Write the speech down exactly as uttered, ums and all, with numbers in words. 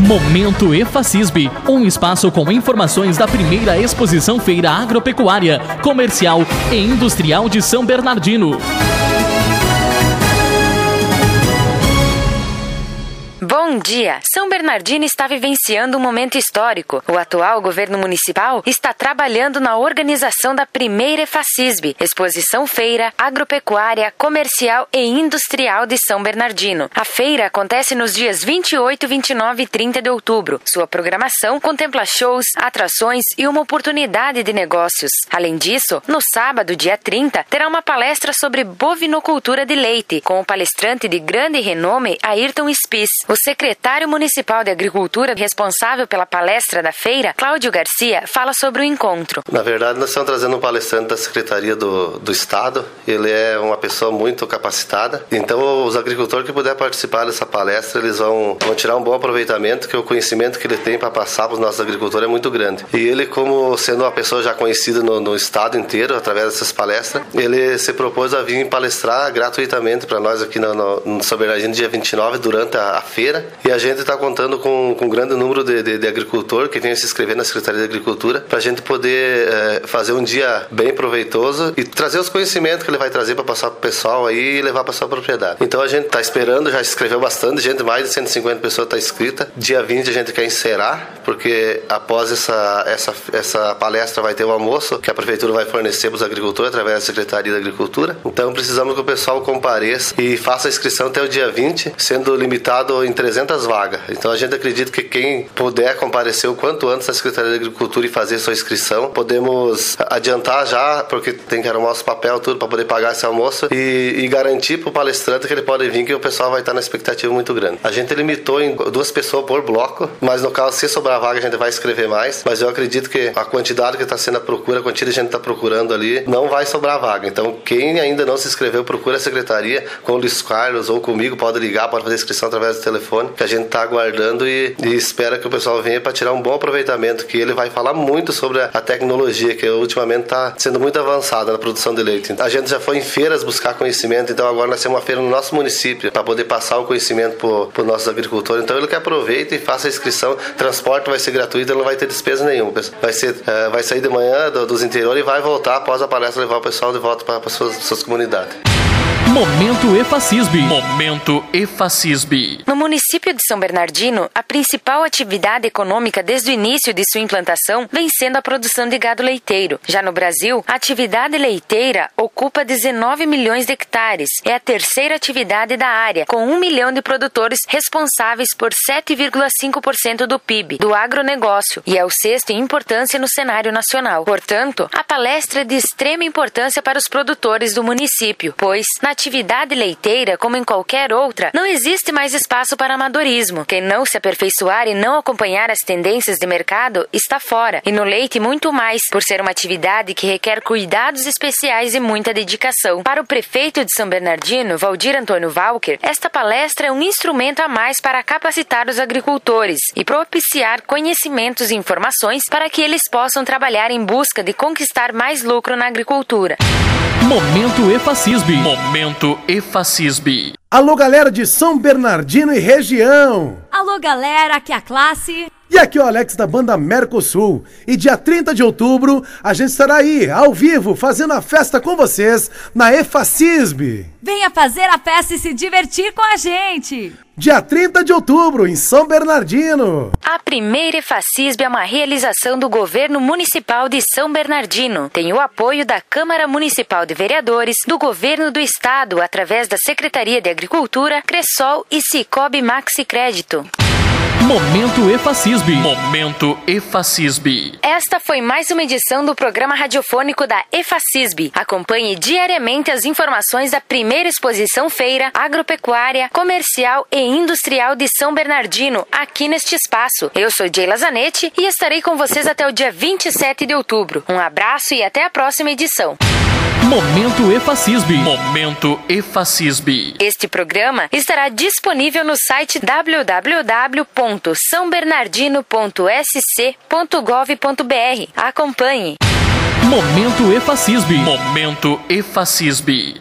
Momento EFACISB, um espaço com informações da primeira exposição feira agropecuária, comercial e industrial de São Bernardino. Bom dia! São Bernardino está vivenciando um momento histórico. O atual governo municipal está trabalhando na organização da primeira EFACISB, Exposição Feira Agropecuária, Comercial e Industrial de São Bernardino. A feira acontece nos dias vinte e oito, vinte e nove e trinta de outubro. Sua programação contempla shows, atrações e uma oportunidade de negócios. Além disso, no sábado, dia trinta, terá uma palestra sobre bovinocultura de leite, com o palestrante de grande renome, Ayrton Spies. O secretário municipal de Agricultura responsável pela palestra da feira, Cláudio Garcia, fala sobre o encontro. Na verdade, nós estamos trazendo um palestrante da Secretaria do, do Estado. Ele é uma pessoa muito capacitada. Então, os agricultores que puderem participar dessa palestra, eles vão, vão tirar um bom aproveitamento, que o conhecimento que ele tem para passar para os nossos agricultores é muito grande. E ele, como sendo uma pessoa já conhecida no, no Estado inteiro, através dessas palestras, ele se propôs a vir palestrar gratuitamente para nós aqui no, no, no São Bernardino, dia vinte e nove, durante a, a feira. E a gente está contando com, com um grande número de, de, de agricultores que venham se inscrever na Secretaria de Agricultura para a gente poder é, fazer um dia bem proveitoso e trazer os conhecimentos que ele vai trazer para passar para o pessoal aí e levar para sua propriedade. Então a gente está esperando, já se inscreveu bastante gente, mais de cento e cinquenta pessoas está inscrita. Dia vinte a gente quer encerrar, porque após essa, essa, essa palestra vai ter o almoço que a Prefeitura vai fornecer para os agricultores através da Secretaria da Agricultura. Então precisamos que o pessoal compareça e faça a inscrição até o dia vinte, sendo limitado em trezentas vagas. Então a gente acredita que quem puder comparecer o quanto antes à Secretaria da Agricultura e fazer sua inscrição, podemos adiantar já, porque tem que arrumar os papéis tudo para poder pagar esse almoço e, e garantir para o palestrante que ele pode vir, que o pessoal vai estar na expectativa muito grande. A gente limitou em duas pessoas por bloco, mas no caso, se sobrar vaga, a gente vai escrever mais, mas eu acredito que a quantidade que está sendo a procura, a quantidade que a gente está procurando ali, não vai sobrar vaga. Então quem ainda não se inscreveu, procura a Secretaria com o Luiz Carlos ou comigo, pode ligar, pode fazer inscrição através do telefone, que a gente está aguardando e, e espera que o pessoal venha para tirar um bom aproveitamento, que ele vai falar muito sobre a, a tecnologia, que ultimamente está sendo muito avançada na produção de leite. A gente já foi em feiras buscar conhecimento, então agora nós temos uma feira no nosso município para poder passar o conhecimento para os nossos agricultores. Então ele que aproveita e faça a inscrição. Transporte vai ser gratuito, ele não vai ter despesa nenhuma. Vai, ser, uh, vai sair de manhã do, dos interiores e vai voltar após a palestra, levar o pessoal de volta para suas, suas comunidades. Momento EFACISB. Momento EFACISB. No município de São Bernardino, a principal atividade econômica desde o início de sua implantação vem sendo a produção de gado leiteiro. Já no Brasil, a atividade leiteira ocupa dezenove milhões de hectares. É a terceira atividade da área, com um milhão de produtores responsáveis por sete vírgula cinco por cento do P I B do agronegócio e é o sexto em importância no cenário nacional. Portanto, a palestra é de extrema importância para os produtores do município, pois, na atividade leiteira, como em qualquer outra, não existe mais espaço para amadorismo. Quem não se aperfeiçoar e não acompanhar as tendências de mercado está fora. E no leite muito mais, por ser uma atividade que requer cuidados especiais e muita dedicação. Para o prefeito de São Bernardino, Valdir Antônio Walker, esta palestra é um instrumento a mais para capacitar os agricultores e propiciar conhecimentos e informações para que eles possam trabalhar em busca de conquistar mais lucro na agricultura. Momento EFACISB. Momento EFACISB. Alô, galera de São Bernardino e região. Alô, galera, aqui é a classe. E aqui é o Alex da banda Mercosul. E dia trinta de outubro a gente estará aí, ao vivo, fazendo a festa com vocês na EFACISB. Venha fazer a festa e se divertir com a gente. Dia trinta de outubro, em São Bernardino. A primeira EFACISB é uma realização do Governo Municipal de São Bernardino. Tem o apoio da Câmara Municipal de Vereadores, do Governo do Estado, através da Secretaria de Agricultura, Cressol e Cicobi Maxi Crédito. Momento EFACISB. Momento EFACISB. Esta foi mais uma edição do programa radiofônico da EFACISB. Acompanhe diariamente as informações da primeira exposição feira agropecuária, comercial e industrial de São Bernardino, aqui neste espaço. Eu sou Jayla Zanetti e estarei com vocês até o dia vinte e sete de outubro. Um abraço e até a próxima edição. Momento EFACISB. Momento EFACISB. Este programa estará disponível no site w w w ponto são bernardino ponto s c ponto gov ponto b r. Acompanhe. Momento EFACISB. Momento EFACISB.